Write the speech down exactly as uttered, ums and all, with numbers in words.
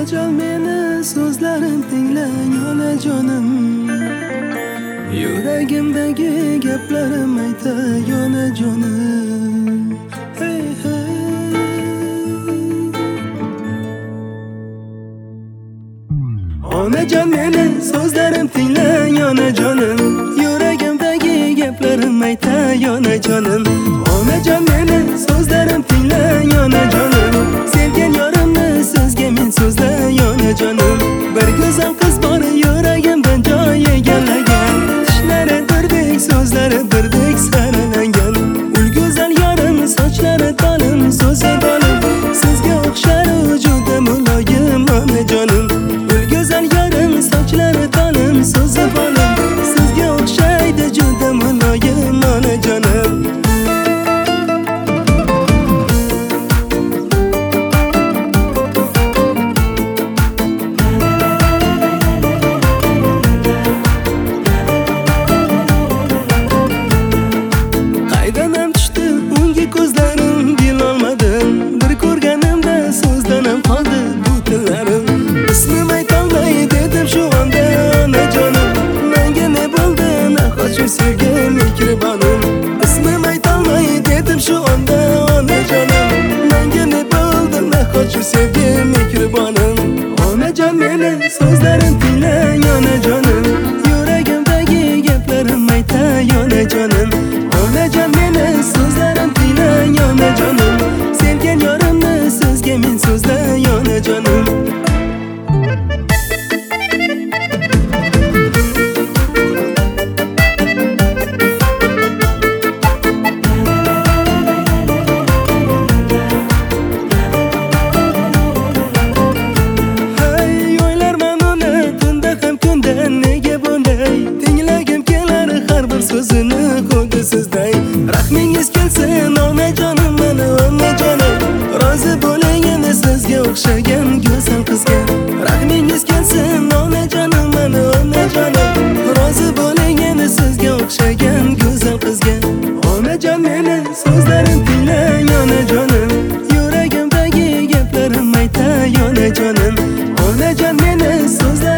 Onajon meni so'zlarim tinglang onajonim. Yuragimdagi gaplarim aytay onajonim. Hey hey. Onajon meni so'zlarim tinglang onajonim. Yuragimdagi gaplarim aytay onajonim. Onajon meni so'zlarim tinglang onajonim. Sevgan yorimni sizga men so'zlay onajonim. Bir go'zal qiz bor yuragimdan joy egallagan. Tishlari birdek, so'zlari birdek saralangan. Ul go'zal yorim, sochlari tolim, so'zi bolim. Sizga o'xshar juda muloyim onajonim. Ul go'zal yorim, sochlari tolim, so'zi bolim. Sizga o'xshaydi juda muloyim onajonim. Qaydanam tushdi unga ko'zlarim, bilolmadim. Bir ko'rganimda so'zdanam qoldi bu tillarim. Ismim aytolmay dedim shu onda onajonim. Menga ne bo'ldi nahotchi sevgan mehribonim. Ismim aytolmay dedim shu onda onajonim. Menga ne bo'ldi nahotchi sevgan mehribonim. Onajon meni so'zlarim tinglang onajonim. Yuragimdagi gaplarim aytay onajonim. Onajon meni so'zlarim tinglang onajonim. Sevgan yorimni sizga men so'zlay onajonim. Hay o'ylarman uni tunda ham kunda, nega bunday tinglagim kelar har bir so'zini xuddi sizday. Rahmingiz kelsin onajonim, meni onajonim. Rozi bo'ling endi sizga o'xshagan go'zal qizga. Rahmingiz kelsin onajonim, meni onajonim. Rozi bo'ling endi sizga o'xshagan go'zal qizga. Onajon meni so'zlarim tinglang onajonim. Yuragimdagi gaplarim aytay onajonim. Onajon meni so'zlarim